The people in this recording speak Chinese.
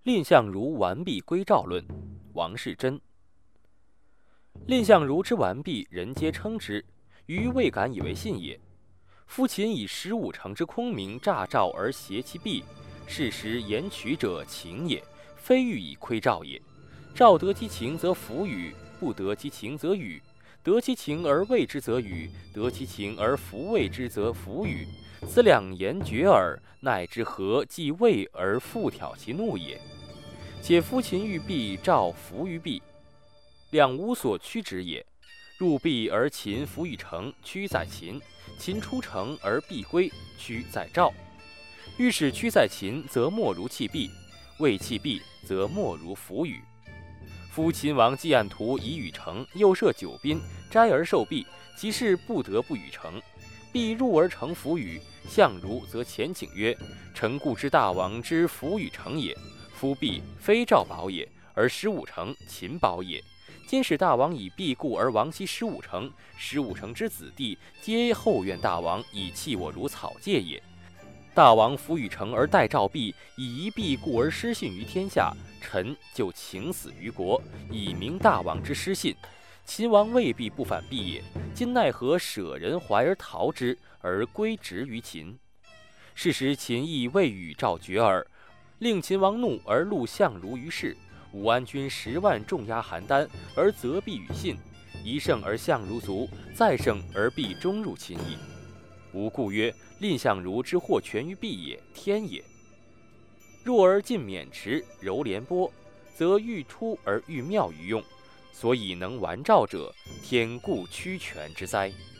蔺相如完璧归赵论，王士祯。蔺相如之完璧，人皆称之，余未敢以为信也。夫秦以15城之空名诈赵而挟其璧，是时言取者情也，非欲以窥赵也。赵得其情则弗与，不得其情则与。得其情而畏之则与，得其情而弗畏之则弗与。此两言绝耳，奈之何既畏而复挑其怒也？且夫秦欲避，赵弗于避，两无所趋之也。入避而秦弗与城，趋在秦；秦出城而避归，趋在赵。欲使趋在秦，则莫如弃避；未弃避，则莫如弗与。夫秦王既按图以与城，又设9宾，斋而受避，其事不得不与城。必入而城弗与，相如则前请曰：“臣故知大王之弗与城也。夫避非赵保也，而15城秦保也。今使大王以避故而亡其15城，15城之子弟皆后怨大王以弃我如草芥也。大王弗与城而待赵避，以一避故而失信于天下，臣就请死于国，以明大王之失信。秦王未必不反避也，今奈何舍人怀而逃之，而归职于秦？是时秦亦未与赵决耳，令秦王怒而录相如于市。武安军10万重压邯郸，而责避与信。一胜而相如卒，再胜而必终入秦矣。吾故曰：蔺相如之祸全于避也，天也。若而尽渑池，柔廉颇，则欲出而欲妙于用。所以能完赵者，天固屈权之哉。